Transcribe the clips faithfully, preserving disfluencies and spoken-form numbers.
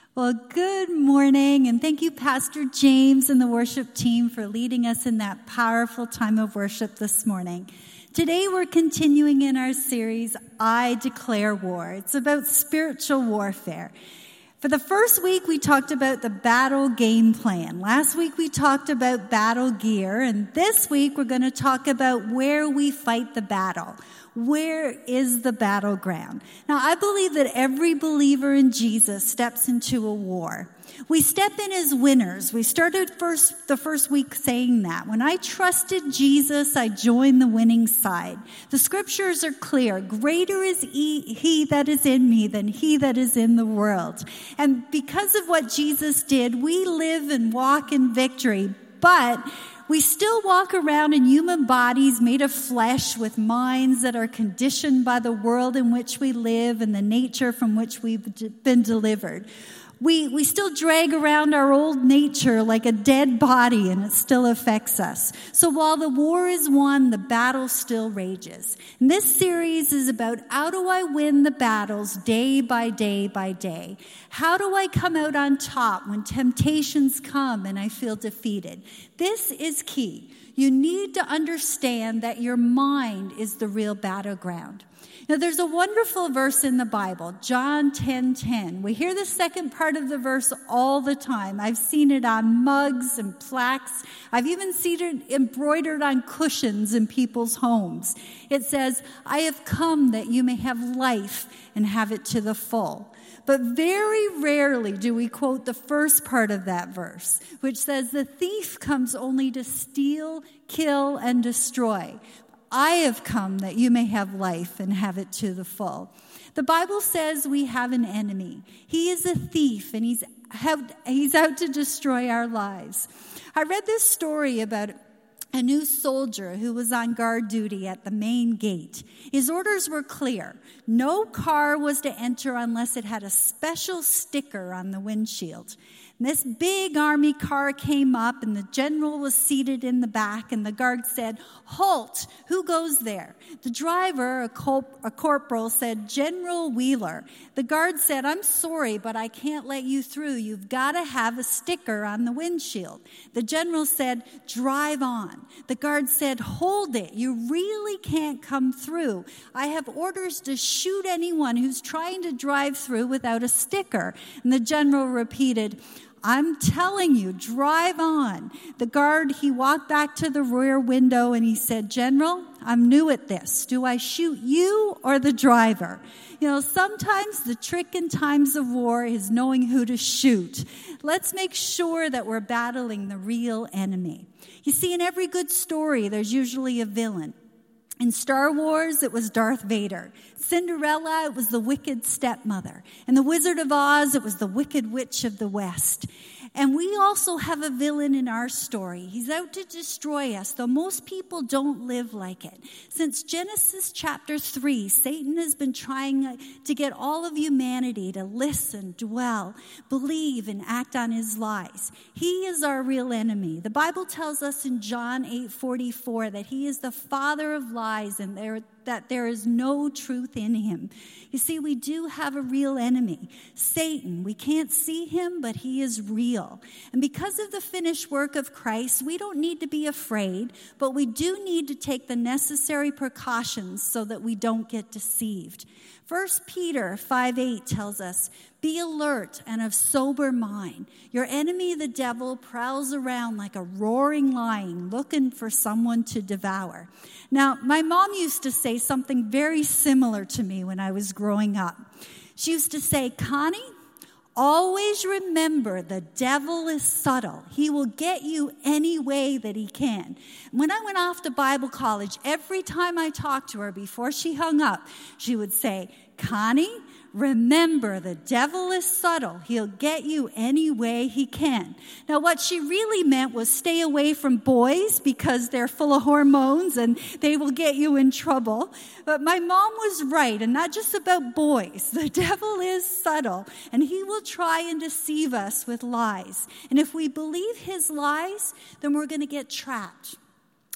Well, good morning, and thank you, Pastor James and the worship team, for leading us in that powerful time of worship this morning. Today, we're continuing in our series, I Declare War. It's about spiritual warfare. For the first week, we talked about the battle game plan. Last week, we talked about battle gear, and this week, we're going to talk about where we fight the battle. Where is the battleground? Now, I believe that every believer in Jesus steps into a war. We step in as winners. We started first the first week saying that. When I trusted Jesus, I joined the winning side. The scriptures are clear. Greater is he, he that is in me than he that is in the world. And because of what Jesus did, we live and walk in victory. But we still walk around in human bodies made of flesh with minds that are conditioned by the world in which we live and the nature from which we've been delivered. We we still drag around our old nature like a dead body, and it still affects us. So while the war is won, the battle still rages. And this series is about how do I win the battles day by day by day? How do I come out on top when temptations come and I feel defeated? This is key. You need to understand that your mind is the real battleground. Now, there's a wonderful verse in the Bible, John ten ten. We hear the second part of the verse all the time. I've seen it on mugs and plaques. I've even seen it embroidered on cushions in people's homes. It says, I have come that you may have life and have it to the full. But very rarely do we quote the first part of that verse, which says, the thief comes only to steal, kill, and destroy. I have come that you may have life and have it to the full. The Bible says we have an enemy. He is a thief, and he's have, he's out to destroy our lives. I read this story about a new soldier who was on guard duty at the main gate. His orders were clear. No car was to enter unless it had a special sticker on the windshield. And this big army car came up, and the general was seated in the back, and the guard said, halt, who goes there? The driver, a, corp- a corporal, said, General Wheeler. The guard said, I'm sorry, but I can't let you through. You've got to have a sticker on the windshield. The general said, drive on. The guard said, hold it. You really can't come through. I have orders to shoot anyone who's trying to drive through without a sticker. And the general repeated, I'm telling you, drive on. The guard, he walked back to the rear window and he said, General, I'm new at this. Do I shoot you or the driver? You know, sometimes the trick in times of war is knowing who to shoot. Let's make sure that we're battling the real enemy. You see, in every good story, there's usually a villain. In Star Wars, it was Darth Vader. Cinderella, it was the wicked stepmother. In The Wizard of Oz, it was the Wicked Witch of the West. And we also have a villain in our story. He's out to destroy us, though most people don't live like it. Since Genesis chapter three, Satan has been trying to get all of humanity to listen, dwell, believe, and act on his lies. He is our real enemy. The Bible tells us in John eight forty-four that he is the father of lies and there that there is no truth in him. You see, we do have a real enemy, Satan. We can't see him, but he is real. And because of the finished work of Christ, we don't need to be afraid, but we do need to take the necessary precautions so that we don't get deceived. First Peter five eight tells us, be alert and of sober mind. Your enemy, the devil, prowls around like a roaring lion looking for someone to devour. Now, my mom used to say something very similar to me when I was growing up. She used to say, Connie, always remember the devil is subtle. He will get you any way that he can. When I went off to Bible college, every time I talked to her before she hung up, she would say, Connie, remember, the devil is subtle. He'll get you any way he can. Now, what she really meant was stay away from boys because they're full of hormones and they will get you in trouble. But my mom was right, and not just about boys. The devil is subtle, and he will try and deceive us with lies. And if we believe his lies, then we're going to get trapped.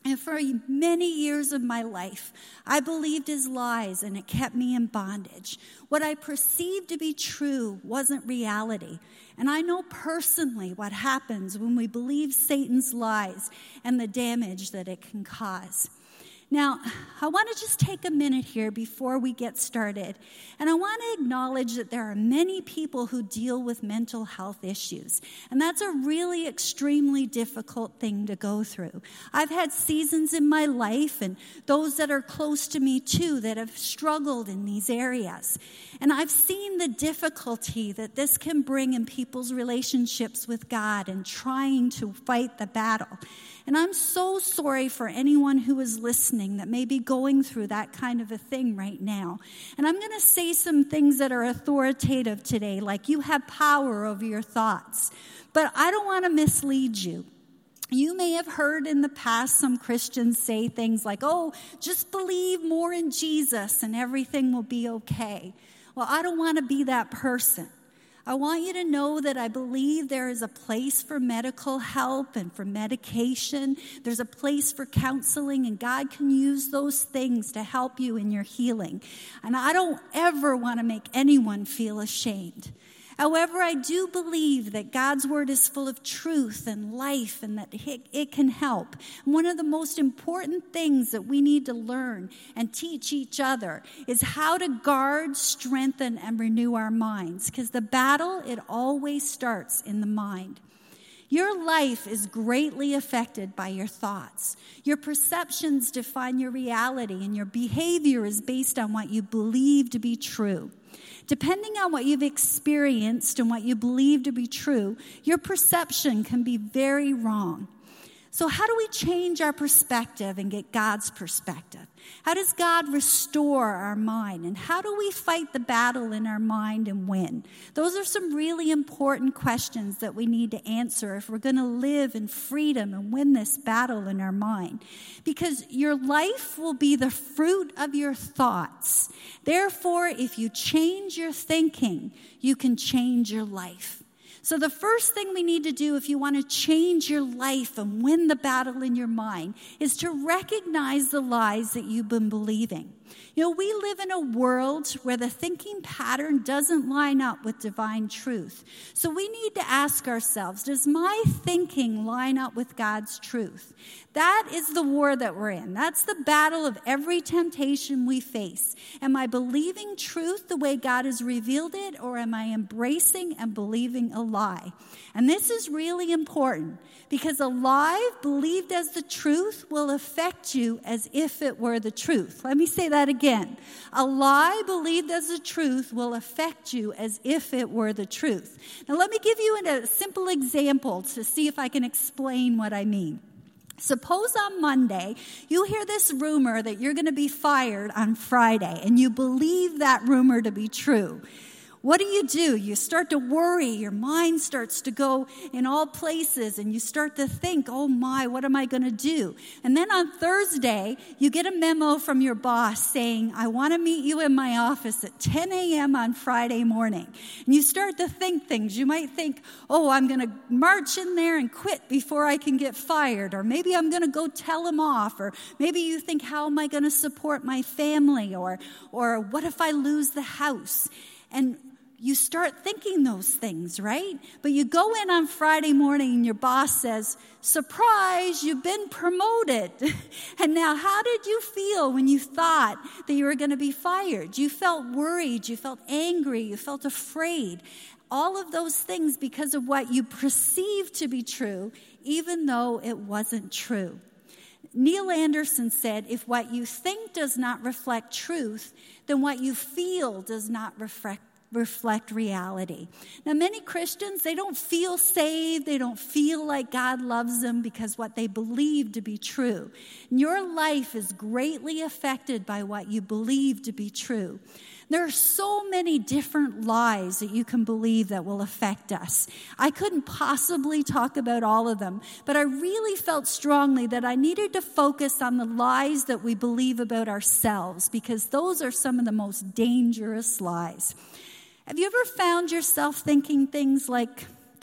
And for many years of my life, I believed his lies, and it kept me in bondage. What I perceived to be true wasn't reality. And I know personally what happens when we believe Satan's lies and the damage that it can cause. Now, I want to just take a minute here before we get started, and I want to acknowledge that there are many people who deal with mental health issues, and that's a really extremely difficult thing to go through. I've had seasons in my life, and those that are close to me too, that have struggled in these areas, and I've seen the difficulty that this can bring in people's relationships with God and trying to fight the battle. And I'm so sorry for anyone who is listening that may be going through that kind of a thing right now. And I'm going to say some things that are authoritative today, like you have power over your thoughts. But I don't want to mislead you. You may have heard in the past some Christians say things like, oh, just believe more in Jesus and everything will be okay. Well, I don't want to be that person. I want you to know that I believe there is a place for medical help and for medication. There's a place for counseling, and God can use those things to help you in your healing. And I don't ever want to make anyone feel ashamed. However, I do believe that God's word is full of truth and life, and that it can help. And one of the most important things that we need to learn and teach each other is how to guard, strengthen, and renew our minds. Because the battle, it always starts in the mind. Your life is greatly affected by your thoughts. Your perceptions define your reality, and your behavior is based on what you believe to be true. Depending on what you've experienced and what you believe to be true, your perception can be very wrong. So how do we change our perspective and get God's perspective? How does God restore our mind? And how do we fight the battle in our mind and win? Those are some really important questions that we need to answer if we're going to live in freedom and win this battle in our mind. Because your life will be the fruit of your thoughts. Therefore, if you change your thinking, you can change your life. So the first thing we need to do if you want to change your life and win the battle in your mind is to recognize the lies that you've been believing. You know, we live in a world where the thinking pattern doesn't line up with divine truth. So we need to ask ourselves, does my thinking line up with God's truth? That is the war that we're in. That's the battle of every temptation we face. Am I believing truth the way God has revealed it, or am I embracing and believing a lie? And this is really important because a lie believed as the truth will affect you as if it were the truth. Let me say that again. A lie believed as the truth will affect you as if it were the truth. Now let me give you a simple example to see if I can explain what I mean. Suppose on Monday you hear this rumor that you're going to be fired on Friday, and you believe that rumor to be true. What do you do? You start to worry. Your mind starts to go in all places, and you start to think, oh my, what am I going to do? And then on Thursday, you get a memo from your boss saying, I want to meet you in my office at ten a.m. on Friday morning. And you start to think things. You might think, oh, I'm going to march in there and quit before I can get fired. Or maybe I'm going to go tell him off. Or maybe you think, how am I going to support my family? Or, or what if I lose the house? And you start thinking those things, right? But you go in on Friday morning and your boss says, surprise, you've been promoted. And now how did you feel when you thought that you were going to be fired? You felt worried, you felt angry, you felt afraid. All of those things because of what you perceived to be true, even though it wasn't true. Neil Anderson said, if what you think does not reflect truth, then what you feel does not reflect reflect reality. Now, many Christians, they don't feel saved. They don't feel like God loves them because what they believe to be true. And your life is greatly affected by what you believe to be true. There are so many different lies that you can believe that will affect us. I couldn't possibly talk about all of them, but I really felt strongly that I needed to focus on the lies that we believe about ourselves, because those are some of the most dangerous lies. Have you ever found yourself thinking things like,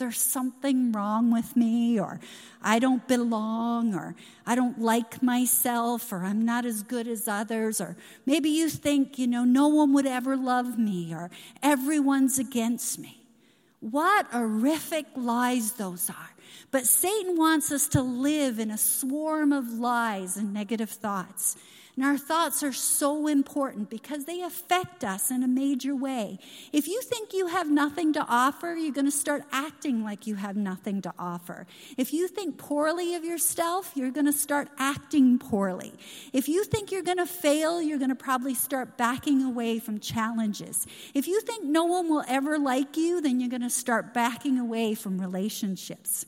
there's something wrong with me, or I don't belong, or I don't like myself, or I'm not as good as others, or maybe you think, you know, no one would ever love me, or everyone's against me. What horrific lies those are. But Satan wants us to live in a swarm of lies and negative thoughts. And our thoughts are so important because they affect us in a major way. If you think you have nothing to offer, you're going to start acting like you have nothing to offer. If you think poorly of yourself, you're going to start acting poorly. If you think you're going to fail, you're going to probably start backing away from challenges. If you think no one will ever like you, then you're going to start backing away from relationships.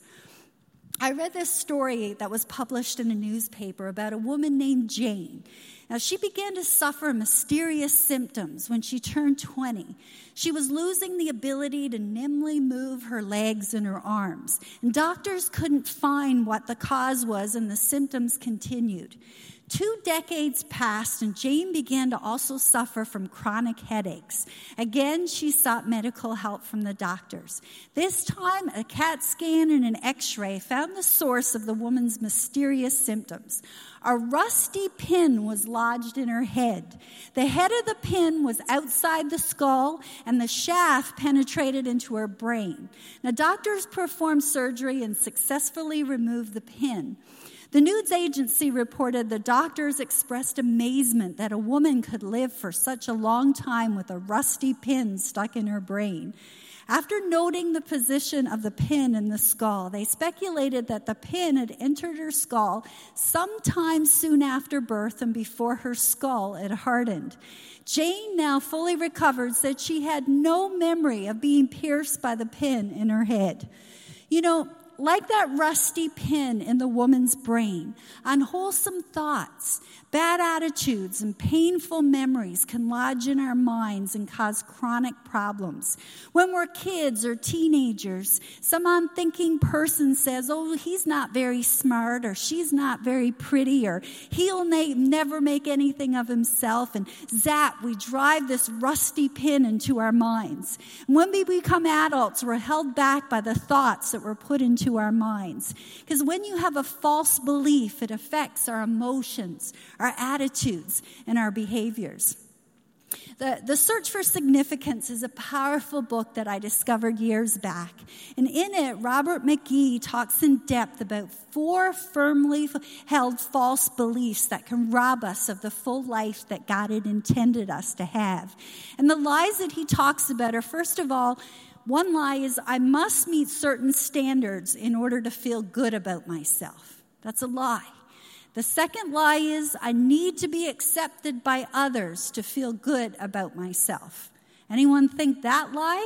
I read this story that was published in a newspaper about a woman named Jane. Now, she began to suffer mysterious symptoms when she turned twenty. She was losing the ability to nimbly move her legs and her arms, and doctors couldn't find what the cause was, and the symptoms continued. Two decades passed, and Jane began to also suffer from chronic headaches. Again, she sought medical help from the doctors. This time, a CAT scan and an x-ray found the source of the woman's mysterious symptoms. A rusty pin was lodged in her head. The head of the pin was outside the skull, and the shaft penetrated into her brain. Now, doctors performed surgery and successfully removed the pin. The news agency reported the doctors expressed amazement that a woman could live for such a long time with a rusty pin stuck in her brain. After noting the position of the pin in the skull, they speculated that the pin had entered her skull sometime soon after birth and before her skull had hardened. Jane, now fully recovered, said she had no memory of being pierced by the pin in her head. You know, like that rusty pin in the woman's brain, unwholesome thoughts, bad attitudes, and painful memories can lodge in our minds and cause chronic problems. When we're kids or teenagers, some unthinking person says, oh, he's not very smart, or she's not very pretty, or he'll na- never make anything of himself, and zap, we drive this rusty pin into our minds. And when we become adults, we're held back by the thoughts that were put into our minds. Because when you have a false belief, it affects our emotions, our attitudes, and our behaviors. The, the Search for Significance is a powerful book that I discovered years back. And in it, Robert McGee talks in depth about four firmly held false beliefs that can rob us of the full life that God had intended us to have. And the lies that he talks about are, first of all, one lie is, I must meet certain standards in order to feel good about myself. That's a lie. The second lie is, I need to be accepted by others to feel good about myself. Anyone think that lie?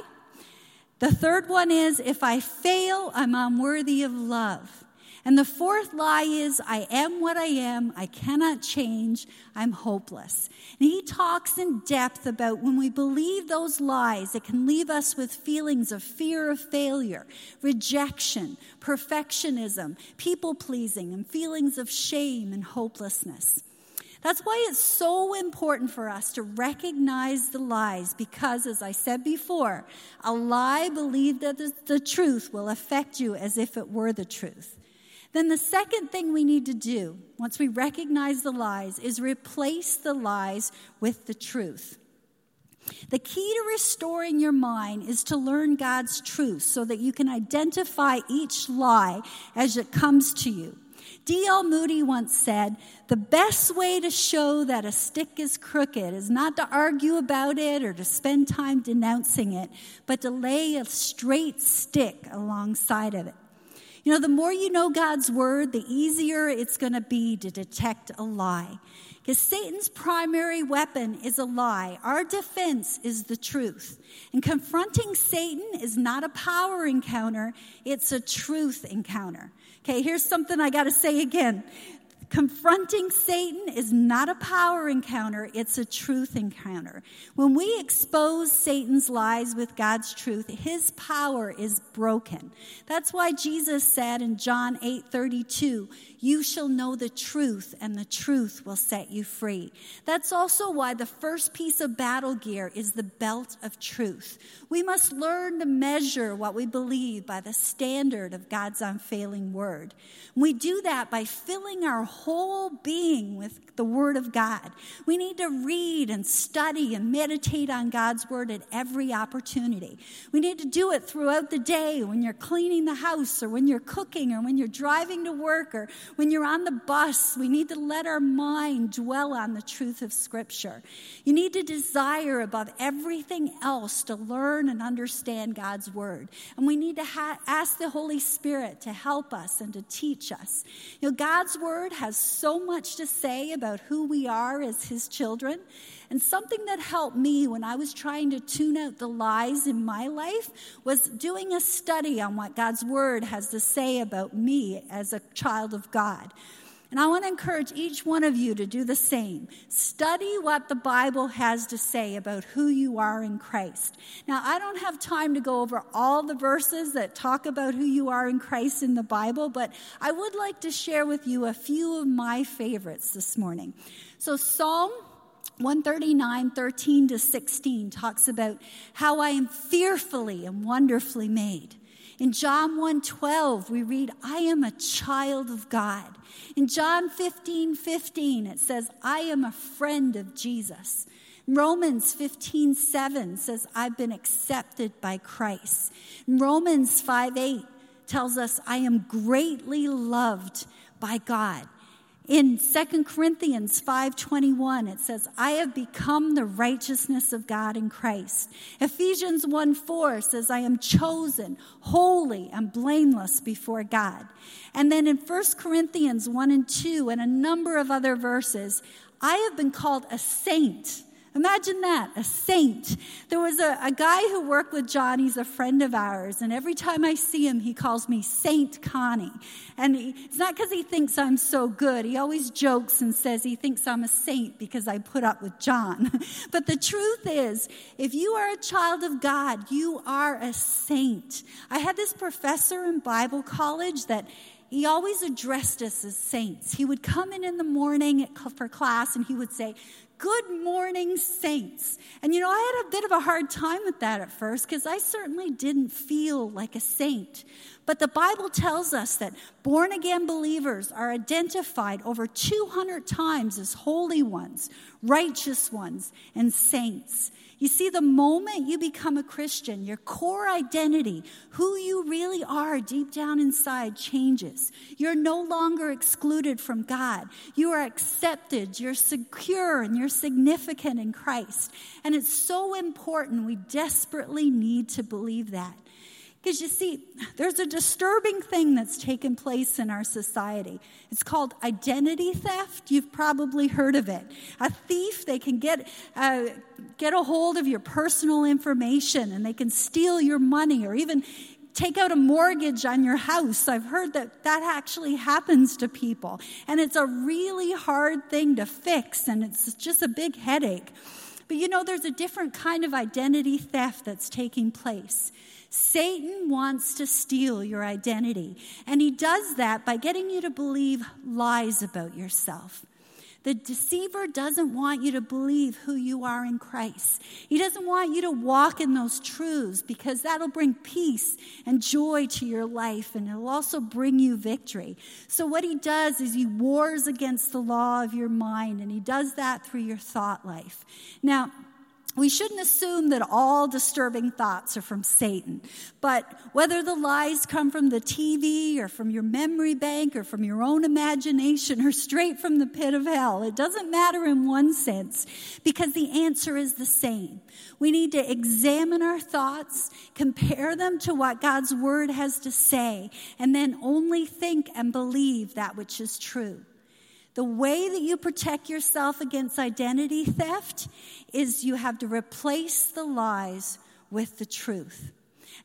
The third one is, if I fail, I'm unworthy of love. And the fourth lie is, I am what I am, I cannot change, I'm hopeless. And he talks in depth about when we believe those lies, it can leave us with feelings of fear of failure, rejection, perfectionism, people-pleasing, and feelings of shame and hopelessness. That's why it's so important for us to recognize the lies, because, as I said before, a lie believed that the truth will affect you as if it were the truth. Then the second thing we need to do, once we recognize the lies, is replace the lies with the truth. The key to restoring your mind is to learn God's truth so that you can identify each lie as it comes to you. D L Moody once said, the best way to show that a stick is crooked is not to argue about it or to spend time denouncing it, but to lay a straight stick alongside of it. You know, the more you know God's word, the easier it's going to be to detect a lie. Because Satan's primary weapon is a lie. Our defense is the truth. And confronting Satan is not a power encounter, it's a truth encounter. Okay, here's something I got to say again. Confronting Satan is not a power encounter, it's a truth encounter. When we expose Satan's lies with God's truth, his power is broken. That's why Jesus said in John eight thirty-two, "You shall know the truth, and the truth will set you free." That's also why the first piece of battle gear is the belt of truth. We must learn to measure what we believe by the standard of God's unfailing word. We do that by filling our whole being with the Word of God. We need to read and study and meditate on God's Word at every opportunity. We need to do it throughout the day when you're cleaning the house or when you're cooking or when you're driving to work or when you're on the bus. We need to let our mind dwell on the truth of Scripture. You need to desire above everything else to learn and understand God's Word. And we need to ha- ask the Holy Spirit to help us and to teach us. You know, God's Word has so much to say about who we are as his children. And something that helped me when I was trying to tune out the lies in my life was doing a study on what God's word has to say about me as a child of God. And I want to encourage each one of you to do the same. Study what the Bible has to say about who you are in Christ. Now, I don't have time to go over all the verses that talk about who you are in Christ in the Bible, but I would like to share with you a few of my favorites this morning. So Psalm one thirty-nine, thirteen to sixteen talks about how I am fearfully and wonderfully made. In John one twelve, we read, I am a child of God. In John fifteen fifteen, it says, I am a friend of Jesus. Romans fifteen seven says, I've been accepted by Christ. Romans five eight tells us, I am greatly loved by God. In Second Corinthians five twenty-one, it says, I have become the righteousness of God in Christ. Ephesians one four says, I am chosen, holy, and blameless before God. And then in First Corinthians one and two and a number of other verses, I have been called a saint. Imagine that, a saint. There was a, a guy who worked with John. He's a friend of ours. And every time I see him, he calls me Saint Connie. And he, it's not because he thinks I'm so good. He always jokes and says he thinks I'm a saint because I put up with John. But the truth is, if you are a child of God, you are a saint. I had this professor in Bible college that he always addressed us as saints. He would come in in the morning for class and he would say, good morning, saints. And you know, I had a bit of a hard time with that at first because I certainly didn't feel like a saint. But the Bible tells us that born-again believers are identified over two hundred times as holy ones, righteous ones, and saints. You see, the moment you become a Christian, your core identity, who you really are deep down inside, changes. You're no longer excluded from God. You are accepted, you're secure, and you're significant in Christ. And it's so important. We desperately need to believe that. Because you see, there's a disturbing thing that's taken place in our society. It's called identity theft. You've probably heard of it. A thief, they can get uh, get a hold of your personal information and they can steal your money or even take out a mortgage on your house. I've heard that that actually happens to people. And it's a really hard thing to fix and it's just a big headache. But you know, there's a different kind of identity theft that's taking place. Satan wants to steal your identity, and he does that by getting you to believe lies about yourself. The deceiver doesn't want you to believe who you are in Christ. He doesn't want you to walk in those truths because that'll bring peace and joy to your life, and it'll also bring you victory. So what he does is he wars against the law of your mind, and he does that through your thought life. Now, we shouldn't assume that all disturbing thoughts are from Satan. But whether the lies come from the T V or from your memory bank or from your own imagination or straight from the pit of hell, it doesn't matter in one sense because the answer is the same. We need to examine our thoughts, compare them to what God's word has to say, and then only think and believe that which is true. The way that you protect yourself against identity theft is you have to replace the lies with the truth.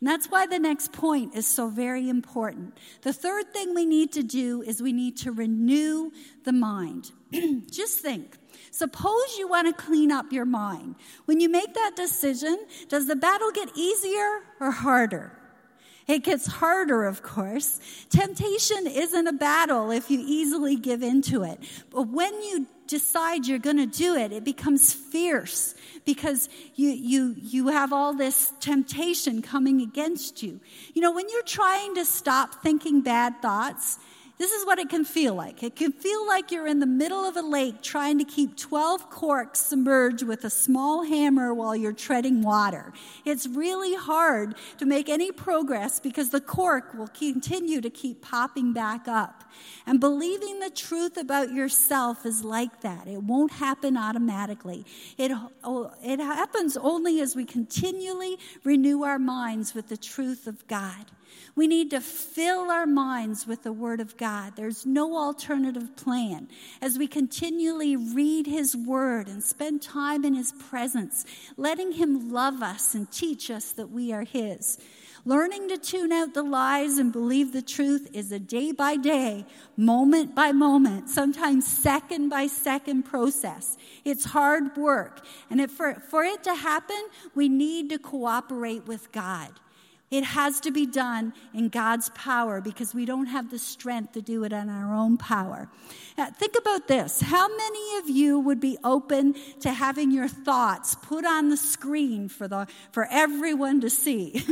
And that's why the next point is so very important. The third thing we need to do is we need to renew the mind. Just think. Suppose you want to clean up your mind. When you make that decision, does the battle get easier or harder? It gets harder, of course. Temptation isn't a battle if you easily give into it. But when you decide you're going to do it, it becomes fierce because you, you, you have all this temptation coming against you. You know, when you're trying to stop thinking bad thoughts, this is what it can feel like. It can feel like you're in the middle of a lake trying to keep twelve corks submerged with a small hammer while you're treading water. It's really hard to make any progress because the cork will continue to keep popping back up. And believing the truth about yourself is like that. It won't happen automatically. It, it happens only as we continually renew our minds with the truth of God. We need to fill our minds with the Word of God. There's no alternative plan. As we continually read His Word and spend time in His presence, letting Him love us and teach us that we are His. Learning to tune out the lies and believe the truth is a day-by-day, moment-by-moment, sometimes second-by-second process. It's hard work. And if for, for it to happen, we need to cooperate with God. It has to be done in God's power because we don't have the strength to do it in our own power. Now, think about this. How many of you would be open to having your thoughts put on the screen for the for everyone to see?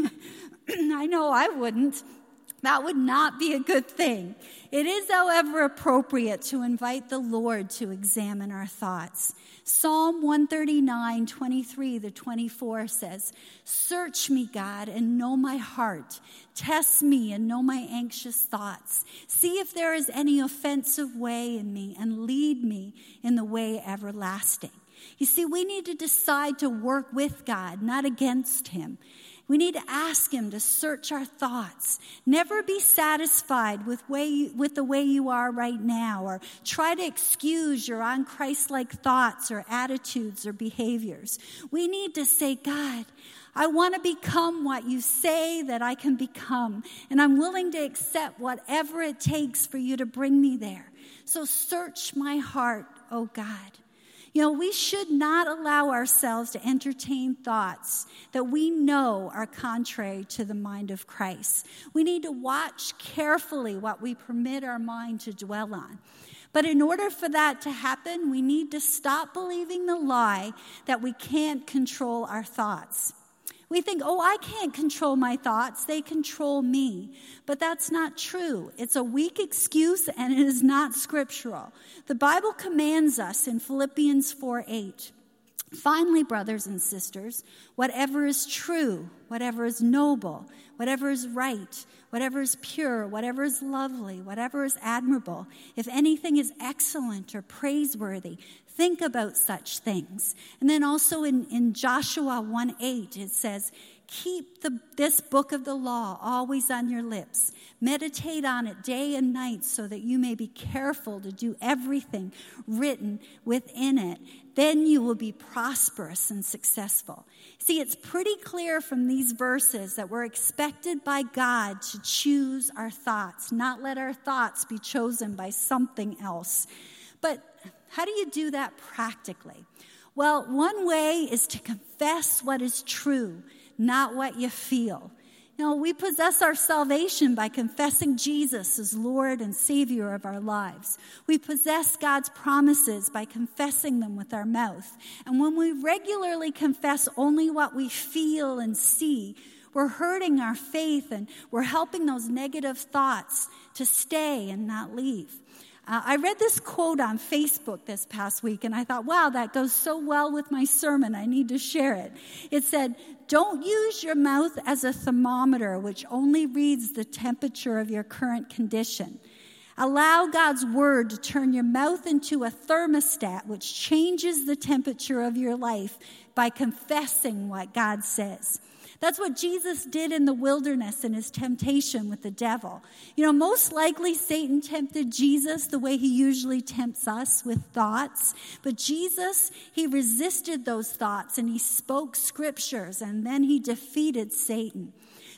I know I wouldn't. That would not be a good thing. It is, however, appropriate to invite the Lord to examine our thoughts. Psalm one thirty-nine, twenty-three to twenty-four says, "Search me, God, and know my heart. Test me and know my anxious thoughts. See if there is any offensive way in me, and lead me in the way everlasting." You see, we need to decide to work with God, not against Him. We need to ask Him to search our thoughts. Never be satisfied with, way you, with the way you are right now, or try to excuse your un-Christ-like thoughts or attitudes or behaviors. We need to say, God, I want to become what you say that I can become, and I'm willing to accept whatever it takes for you to bring me there. So search my heart, oh God. You know, we should not allow ourselves to entertain thoughts that we know are contrary to the mind of Christ. We need to watch carefully what we permit our mind to dwell on. But in order for that to happen, we need to stop believing the lie that we can't control our thoughts. We think, oh, I can't control my thoughts. They control me. But that's not true. It's a weak excuse, and it is not scriptural. The Bible commands us in Philippians four eight, "Finally, brothers and sisters, whatever is true, whatever is noble, whatever is right, whatever is pure, whatever is lovely, whatever is admirable, if anything is excellent or praiseworthy, think about such things." And then also in, in Joshua one eight, it says, "Keep the, this book of the law always on your lips. Meditate on it day and night so that you may be careful to do everything written within it. Then you will be prosperous and successful." See, it's pretty clear from these verses that we're expected by God to choose our thoughts, not let our thoughts be chosen by something else. But how do you do that practically? Well, one way is to confess what is true, not what you feel. You know, we possess our salvation by confessing Jesus as Lord and Savior of our lives. We possess God's promises by confessing them with our mouth. And when we regularly confess only what we feel and see, we're hurting our faith and we're helping those negative thoughts to stay and not leave. Uh, I read this quote on Facebook this past week, and I thought, wow, that goes so well with my sermon. I need to share it. It said, "Don't use your mouth as a thermometer, which only reads the temperature of your current condition. Allow God's word to turn your mouth into a thermostat, which changes the temperature of your life by confessing what God says." That's what Jesus did in the wilderness in his temptation with the devil. You know, most likely Satan tempted Jesus the way he usually tempts us, with thoughts. But Jesus, he resisted those thoughts and he spoke scriptures, and then he defeated Satan.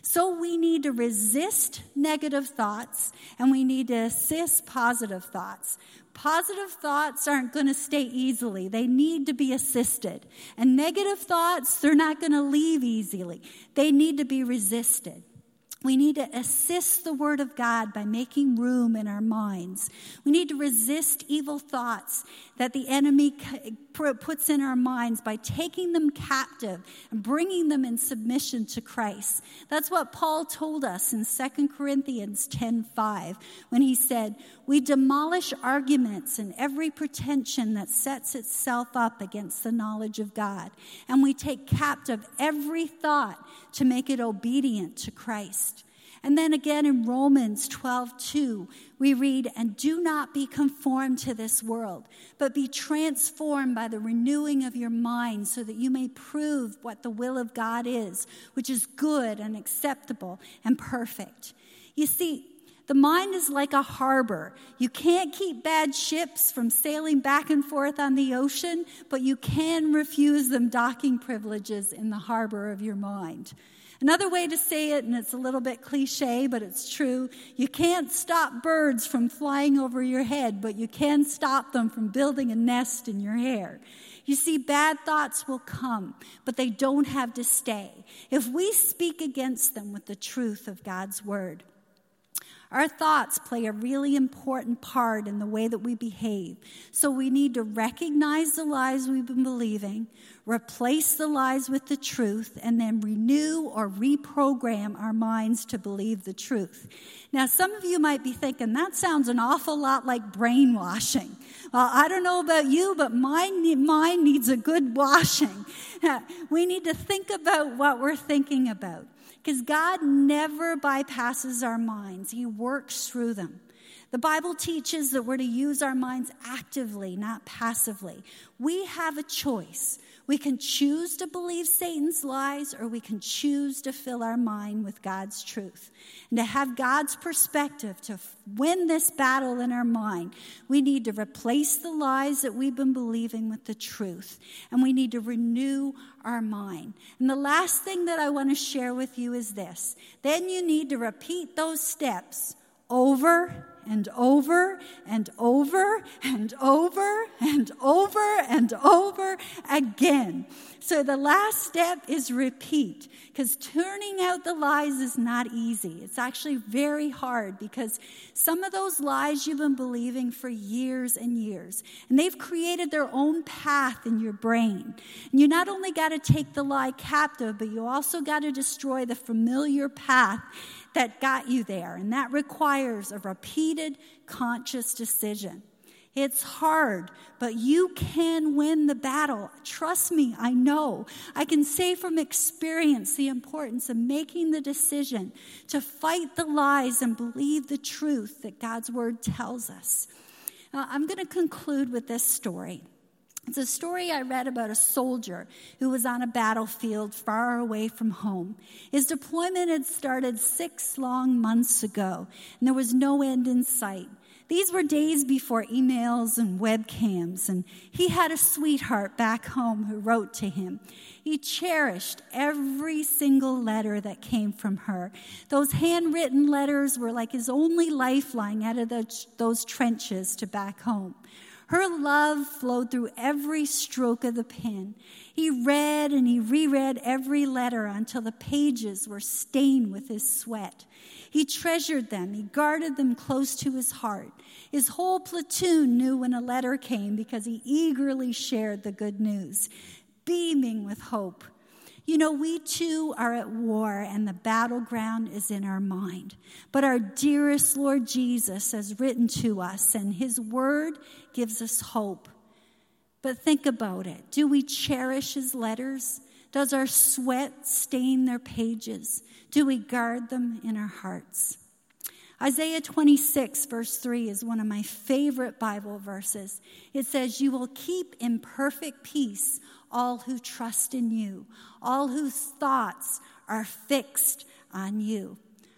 So we need to resist negative thoughts, and we need to assist positive thoughts. Positive thoughts aren't going to stay easily. They need to be assisted. And negative thoughts, they're not going to leave easily. They need to be resisted. We need to assist the Word of God by making room in our minds. We need to resist evil thoughts that the enemy puts in our minds by taking them captive and bringing them in submission to Christ. That's what Paul told us in Second Corinthians ten five when he said, "We demolish arguments and every pretension that sets itself up against the knowledge of God, and we take captive every thought to make it obedient to Christ." And then again in Romans twelve two, we read, "And do not be conformed to this world, but be transformed by the renewing of your mind, so that you may prove what the will of God is, which is good and acceptable and perfect." You see, the mind is like a harbor. You can't keep bad ships from sailing back and forth on the ocean, but you can refuse them docking privileges in the harbor of your mind. Another way to say it, and it's a little bit cliche, but it's true, you can't stop birds from flying over your head, but you can stop them from building a nest in your hair. You see, bad thoughts will come, but they don't have to stay if we speak against them with the truth of God's word. Our thoughts play a really important part in the way that we behave. So we need to recognize the lies we've been believing, replace the lies with the truth, and then renew or reprogram our minds to believe the truth. Now, some of you might be thinking, that sounds an awful lot like brainwashing. Well, I don't know about you, but my mind needs a good washing. We need to think about what we're thinking about. Because God never bypasses our minds. He works through them. The Bible teaches that we're to use our minds actively, not passively. We have a choice. We can choose to believe Satan's lies, or we can choose to fill our mind with God's truth. And to have God's perspective, to win this battle in our mind, we need to replace the lies that we've been believing with the truth. And we need to renew our mind. And the last thing that I want to share with you is this. Then you need to repeat those steps over and over and over and over and over and over again. So the last step is repeat, because turning out the lies is not easy. It's actually very hard, because some of those lies you've been believing for years and years, and they've created their own path in your brain. And you not only got to take the lie captive, but you also got to destroy the familiar path that got you there, and that requires a repeated conscious decision. It's hard, but you can win the battle. Trust me, I know. I can say from experience the importance of making the decision to fight the lies and believe the truth that God's word tells us. Now, I'm going to conclude with this story. It's a story I read about a soldier who was on a battlefield far away from home. His deployment had started six long months ago, and there was no end in sight. These were days before emails and webcams, and he had a sweetheart back home who wrote to him. He cherished every single letter that came from her. Those handwritten letters were like his only lifeline out of the, those trenches to back home. Her love flowed through every stroke of the pen. He read and he reread every letter until the pages were stained with his sweat. He treasured them. He guarded them close to his heart. His whole platoon knew when a letter came because he eagerly shared the good news, beaming with hope. You know, we too are at war, and the battleground is in our mind. But our dearest Lord Jesus has written to us, and his word gives us hope. But think about it. Do we cherish his letters? Does our sweat stain their pages? Do we guard them in our hearts? Isaiah twenty-six, verse three is one of my favorite Bible verses. It says, "You will keep in perfect peace all who trust in you, all whose thoughts are fixed on you."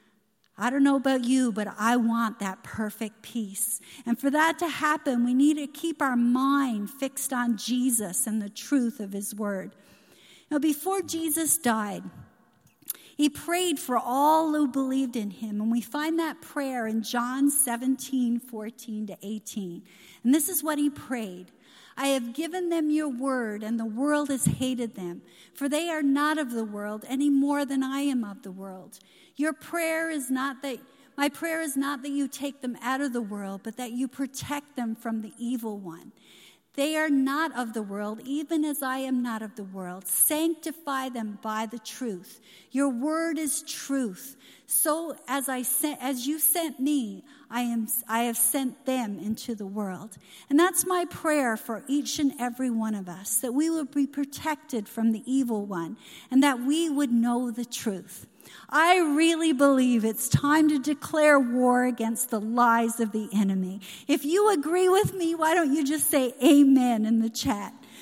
I don't know about you, but I want that perfect peace. And for that to happen, we need to keep our mind fixed on Jesus and the truth of his word. Now, before Jesus died, He prayed for all who believed in him. And we find that prayer in John seventeen, fourteen to eighteen. And this is what he prayed. I have given them your word, and the world has hated them, for they are not of the world any more than I am of the world. Your prayer is not that, my prayer is not that you take them out of the world, but that you protect them from the evil one. They are not of the world, even as I am not of the world. Sanctify them by the truth. Your word is truth. So as I sent, as you sent me, I am, I have sent them into the world. And that's my prayer for each and every one of us, that we would be protected from the evil one and that we would know the truth. I really believe it's time to declare war against the lies of the enemy. If you agree with me, why don't you just say amen in the chat?